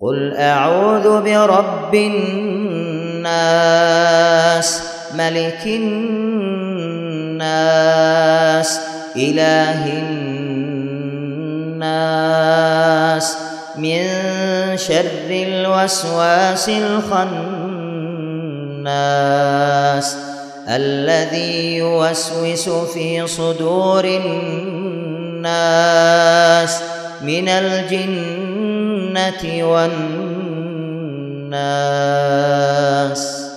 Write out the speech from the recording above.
قل أعوذ برب الناس ملك الناس إله الناس من شر الوسواس الخناس الذي يوسوس في صدور الناس من الجنة والناس.